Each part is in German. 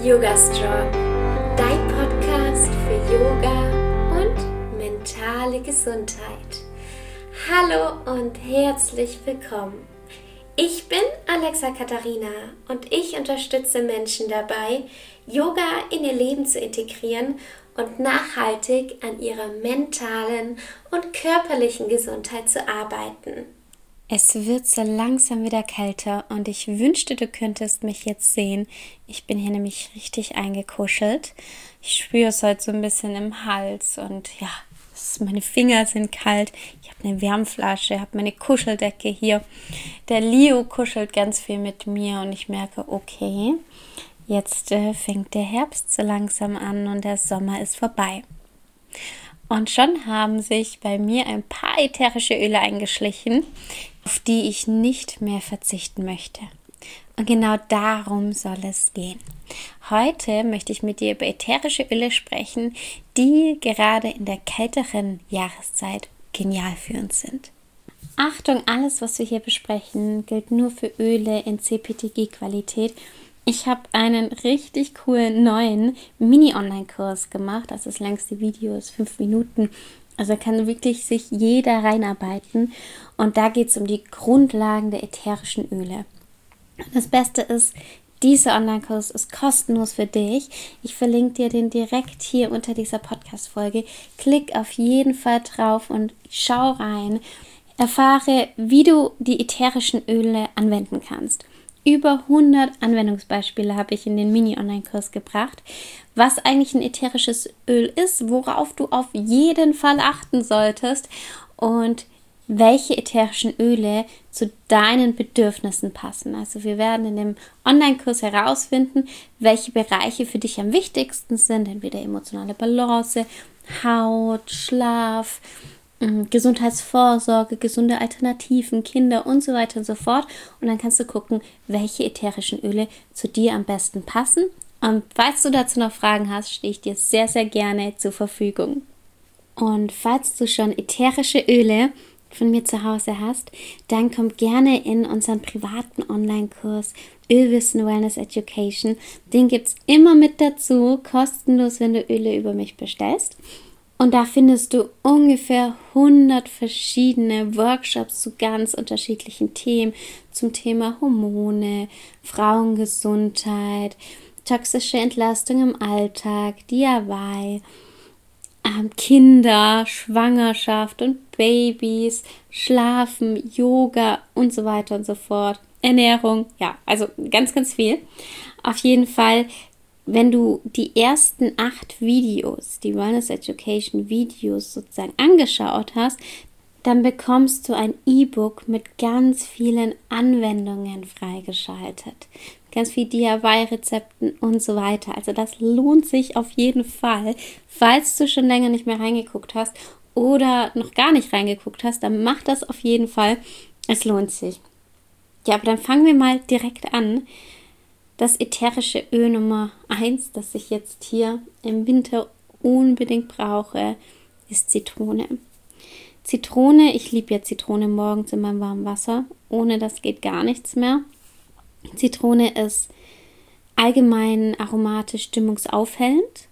Yoga Strong, dein Podcast für Yoga und mentale Gesundheit. Hallo und herzlich willkommen. Ich bin Alexa Katharina und ich unterstütze Menschen dabei, Yoga in ihr Leben zu integrieren und nachhaltig an ihrer mentalen und körperlichen Gesundheit zu arbeiten. Es wird so langsam wieder kälter und ich wünschte, du könntest mich jetzt sehen. Ich bin hier nämlich richtig eingekuschelt. Ich spüre es heute so ein bisschen im Hals und ja, meine Finger sind kalt. Ich habe eine Wärmflasche, habe meine Kuscheldecke hier. Der Leo kuschelt ganz viel mit mir und ich merke, okay, jetzt fängt der Herbst so langsam an und der Sommer ist vorbei. Und schon haben sich bei mir ein paar ätherische Öle eingeschlichen, auf die ich nicht mehr verzichten möchte. Und genau darum soll es gehen. Heute möchte ich mit dir über ätherische Öle sprechen, die gerade in der kälteren Jahreszeit genial für uns sind. Achtung, alles, was wir hier besprechen, gilt nur für Öle in CPTG-Qualität. Ich habe einen richtig coolen neuen Mini-Online-Kurs gemacht. Das ist längste Video, ist 5 Minuten. Also kann wirklich sich jeder reinarbeiten. Und da geht es um die Grundlagen der ätherischen Öle. Das Beste ist, dieser Online-Kurs ist kostenlos für dich. Ich verlinke dir den direkt hier unter dieser Podcast-Folge. Klick auf jeden Fall drauf und schau rein. Erfahre, wie du die ätherischen Öle anwenden kannst. Über 100 Anwendungsbeispiele habe ich in den Mini-Online-Kurs gebracht, was eigentlich ein ätherisches Öl ist, worauf du auf jeden Fall achten solltest und welche ätherischen Öle zu deinen Bedürfnissen passen. Also wir werden in dem Online-Kurs herausfinden, welche Bereiche für dich am wichtigsten sind, entweder emotionale Balance, Haut, Schlaf, Gesundheitsvorsorge, gesunde Alternativen, Kinder und so weiter und so fort. Und dann kannst du gucken, welche ätherischen Öle zu dir am besten passen. Und falls du dazu noch Fragen hast, stehe ich dir sehr, sehr gerne zur Verfügung. Und falls du schon ätherische Öle von mir zu Hause hast, dann komm gerne in unseren privaten Online-Kurs Ölwissen Wellness Education. Den gibt es immer mit dazu, kostenlos, wenn du Öle über mich bestellst. Und da findest du ungefähr 100 verschiedene Workshops zu ganz unterschiedlichen Themen, zum Thema Hormone, Frauengesundheit, toxische Entlastung im Alltag, DIY, Kinder, Schwangerschaft und Babys, Schlafen, Yoga und so weiter und so fort, Ernährung, ja, also ganz, ganz viel. Auf jeden Fall, wenn du die ersten 8 Videos, die Wellness Education Videos sozusagen angeschaut hast, dann bekommst du ein E-Book mit ganz vielen Anwendungen freigeschaltet. Ganz viel DIY-Rezepten und so weiter. Also das lohnt sich auf jeden Fall. Falls du schon länger nicht mehr reingeguckt hast oder noch gar nicht reingeguckt hast, dann mach das auf jeden Fall. Es lohnt sich. Ja, aber dann fangen wir mal direkt an. Das ätherische Öl Nummer 1, das ich jetzt hier im Winter unbedingt brauche, ist Zitrone. Zitrone, ich liebe ja Zitrone morgens in meinem warmen Wasser. Ohne das geht gar nichts mehr. Zitrone ist allgemein aromatisch stimmungsaufhellend.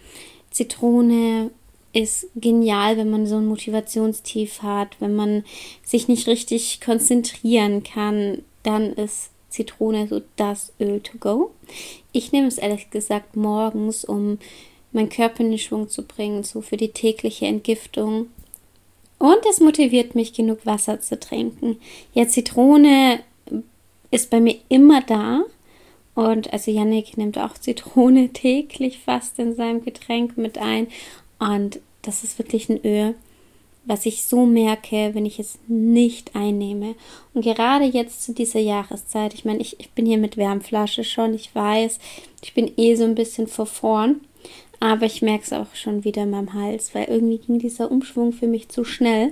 Zitrone ist genial, wenn man so ein Motivationstief hat, wenn man sich nicht richtig konzentrieren kann, dann ist Zitrone so das Öl to go. Ich nehme es ehrlich gesagt morgens, um meinen Körper in den Schwung zu bringen, so für die tägliche Entgiftung. Und es motiviert mich, genug Wasser zu trinken. Ja, Zitrone ist bei mir immer da. Und also Yannick nimmt auch Zitrone täglich fast in seinem Getränk mit ein. Und das ist wirklich ein Öl, was ich so merke, wenn ich es nicht einnehme. Und gerade jetzt zu dieser Jahreszeit, ich meine, ich bin hier mit Wärmflasche schon, ich weiß, ich bin so ein bisschen verfroren, aber ich merke es auch schon wieder in meinem Hals, weil irgendwie ging dieser Umschwung für mich zu schnell.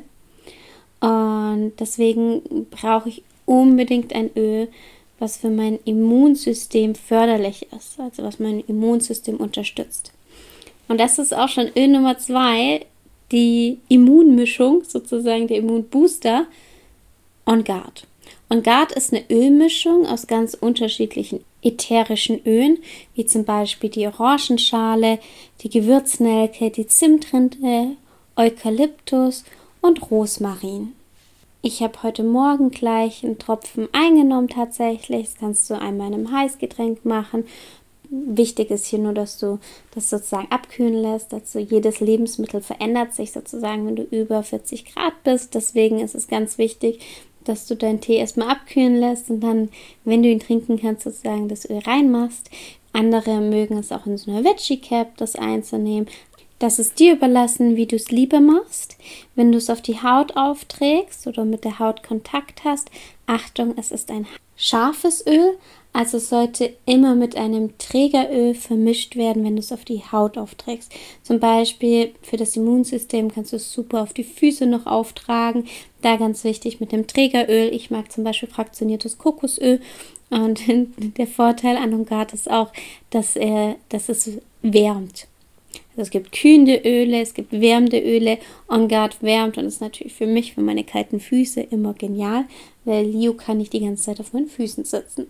Und deswegen brauche ich unbedingt ein Öl, was für mein Immunsystem förderlich ist, also was mein Immunsystem unterstützt. Und das ist auch schon Öl Nummer 2, die Immunmischung, sozusagen der Immunbooster On Guard. On Guard ist eine Ölmischung aus ganz unterschiedlichen ätherischen Ölen, wie zum Beispiel die Orangenschale, die Gewürznelke, die Zimtrinde, Eukalyptus und Rosmarin. Ich habe heute Morgen gleich einen Tropfen eingenommen tatsächlich. Das kannst du einmal in einem Heißgetränk machen. Wichtig ist hier nur, dass du das sozusagen abkühlen lässt. Also jedes Lebensmittel verändert sich sozusagen, wenn du über 40 Grad bist. Deswegen ist es ganz wichtig, dass du deinen Tee erstmal abkühlen lässt und dann, wenn du ihn trinken kannst, sozusagen das Öl reinmachst. Andere mögen es auch in so einer Veggie Cap, das einzunehmen. Das ist dir überlassen, wie du es lieber machst. Wenn du es auf die Haut aufträgst oder mit der Haut Kontakt hast, Achtung, es ist ein scharfes Öl, also es sollte immer mit einem Trägeröl vermischt werden, wenn du es auf die Haut aufträgst. Zum Beispiel für das Immunsystem kannst du es super auf die Füße noch auftragen. Da ganz wichtig mit dem Trägeröl. Ich mag zum Beispiel fraktioniertes Kokosöl. Und der Vorteil an On Guard ist auch, dass es wärmt. Also es gibt kühlende Öle, es gibt wärmende Öle. On Guard wärmt und ist natürlich für mich, für meine kalten Füße immer genial, weil Leo kann nicht die ganze Zeit auf meinen Füßen sitzen.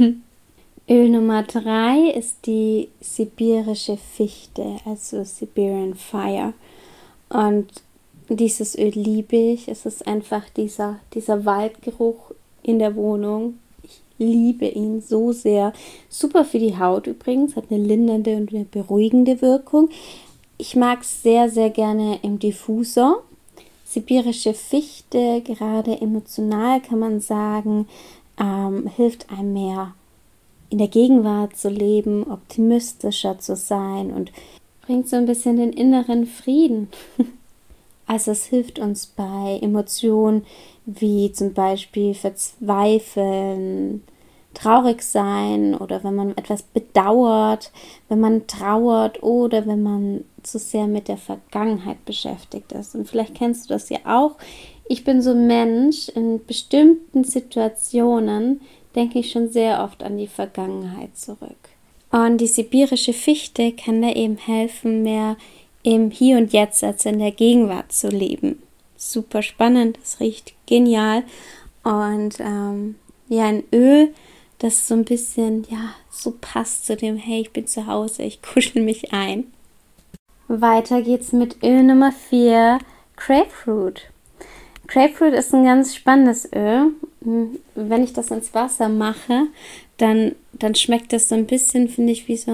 Öl Nummer 3 ist die sibirische Fichte, also Siberian Fire. Und dieses Öl liebe ich. Es ist einfach dieser Waldgeruch in der Wohnung. Ich liebe ihn so sehr. Super für die Haut übrigens, hat eine lindernde und eine beruhigende Wirkung. Ich mag es sehr, sehr gerne im Diffusor. Sibirische Fichte, gerade emotional kann man sagen, hilft einem mehr in der Gegenwart zu leben, optimistischer zu sein und bringt so ein bisschen den inneren Frieden. Also es hilft uns bei Emotionen wie zum Beispiel Verzweifeln, traurig sein oder wenn man etwas bedauert, wenn man trauert oder wenn man zu sehr mit der Vergangenheit beschäftigt ist. Und vielleicht kennst du das ja auch. Ich bin so ein Mensch, in bestimmten Situationen denke ich schon sehr oft an die Vergangenheit zurück. Und die sibirische Fichte kann da eben helfen, mehr im Hier und Jetzt als in der Gegenwart zu leben. Super spannend, es riecht genial. Und ein Öl, das so ein bisschen, so passt zu dem, hey, ich bin zu Hause, ich kuschel mich ein. Weiter geht's mit Öl Nummer 4, Grapefruit. Grapefruit ist ein ganz spannendes Öl. Wenn ich das ins Wasser mache, dann schmeckt das so ein bisschen, finde ich, wie so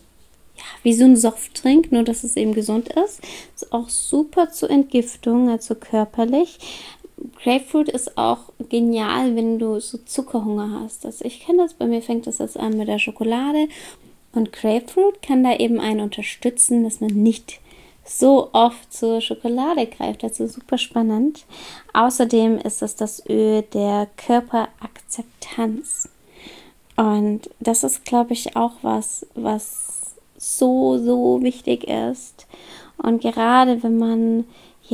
ein Softdrink, nur dass es eben gesund ist. Ist auch super zur Entgiftung, also körperlich. Grapefruit ist auch genial, wenn du so Zuckerhunger hast. Also ich kenne das, bei mir fängt das jetzt an mit der Schokolade. Und Grapefruit kann da eben einen unterstützen, dass man nicht so oft zur Schokolade greift. Also super spannend. Außerdem ist es das Öl der Körperakzeptanz. Und das ist, glaube ich, auch was so, so wichtig ist. Und gerade wenn man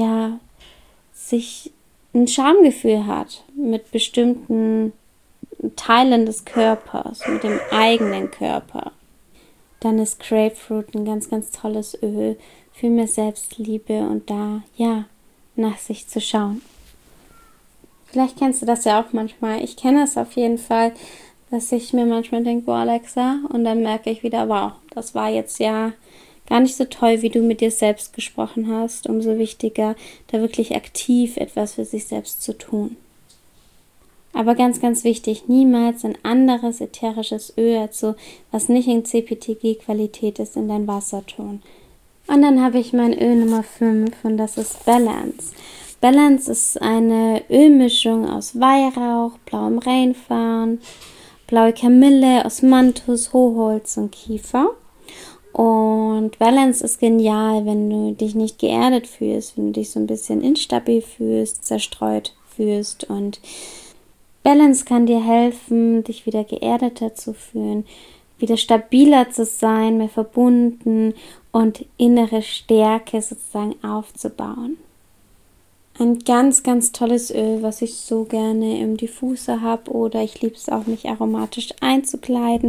sich ein Schamgefühl hat mit bestimmten Teilen des Körpers, mit dem eigenen Körper, dann ist Grapefruit ein ganz, ganz tolles Öl für mehr Selbstliebe und da, nach sich zu schauen. Vielleicht kennst du das ja auch manchmal. Ich kenne es auf jeden Fall, dass ich mir manchmal denke, boah, Alexa, und dann merke ich wieder, wow, das war jetzt ja gar nicht so toll, wie du mit dir selbst gesprochen hast. Umso wichtiger, da wirklich aktiv etwas für sich selbst zu tun. Aber ganz, ganz wichtig, niemals ein anderes ätherisches Öl, also was nicht in CPTG-Qualität ist, in dein Wasser tun. Und dann habe ich mein Öl Nummer 5 und das ist Balance. Balance ist eine Ölmischung aus Weihrauch, blauem Reinfarn, blaue Kamille, Osmanthus, Hochholz und Kiefer. Und Balance ist genial, wenn du dich nicht geerdet fühlst, wenn du dich so ein bisschen instabil fühlst, zerstreut fühlst. Und Balance kann dir helfen, dich wieder geerdeter zu fühlen, wieder stabiler zu sein, mehr verbunden und innere Stärke sozusagen aufzubauen. Ein ganz, ganz tolles Öl, was ich so gerne im Diffuser habe oder ich liebe es auch, mich aromatisch einzukleiden,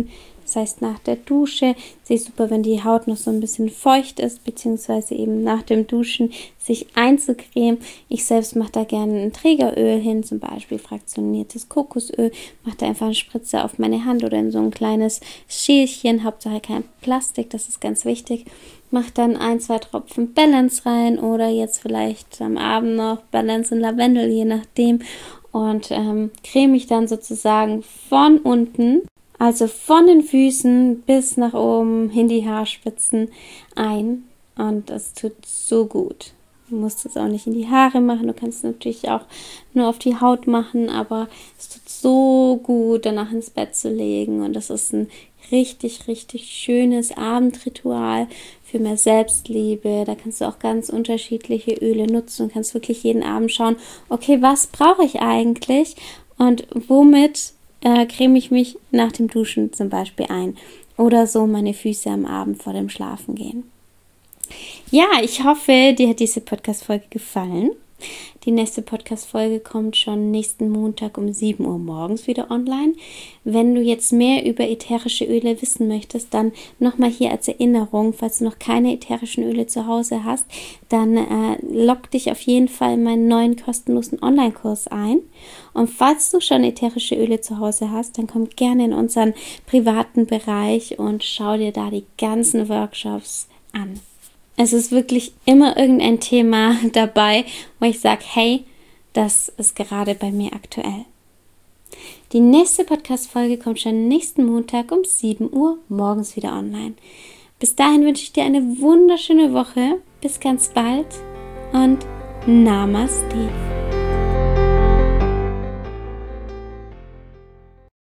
Das heißt, nach der Dusche ist es super, wenn die Haut noch so ein bisschen feucht ist, beziehungsweise eben nach dem Duschen sich einzucremen. Ich selbst mache da gerne ein Trägeröl hin, zum Beispiel fraktioniertes Kokosöl. Mache da einfach eine Spritze auf meine Hand oder in so ein kleines Schälchen. Hauptsache kein Plastik, das ist ganz wichtig. Mache dann 1-2 Tropfen Balance rein oder jetzt vielleicht am Abend noch Balance und Lavendel, je nachdem. Und creme ich dann sozusagen von unten, also von den Füßen bis nach oben in die Haarspitzen ein. Und das tut so gut. Du musst es auch nicht in die Haare machen, du kannst es natürlich auch nur auf die Haut machen, aber es tut so gut, danach ins Bett zu legen. Und das ist ein richtig, richtig schönes Abendritual für mehr Selbstliebe. Da kannst du auch ganz unterschiedliche Öle nutzen und kannst wirklich jeden Abend schauen, okay, was brauche ich eigentlich und womit creme ich mich nach dem Duschen zum Beispiel ein oder so meine Füße am Abend vor dem Schlafengehen. Ja, ich hoffe, dir hat diese Podcast-Folge gefallen. Die nächste Podcast-Folge kommt schon nächsten Montag um 7 Uhr morgens wieder online. Wenn du jetzt mehr über ätherische Öle wissen möchtest, dann nochmal hier als Erinnerung, falls du noch keine ätherischen Öle zu Hause hast, dann log dich auf jeden Fall in meinen neuen kostenlosen Online-Kurs ein. Und falls du schon ätherische Öle zu Hause hast, dann komm gerne in unseren privaten Bereich und schau dir da die ganzen Workshops an. Es ist wirklich immer irgendein Thema dabei, wo ich sage, hey, das ist gerade bei mir aktuell. Die nächste Podcast-Folge kommt schon nächsten Montag um 7 Uhr morgens wieder online. Bis dahin wünsche ich dir eine wunderschöne Woche. Bis ganz bald und Namaste.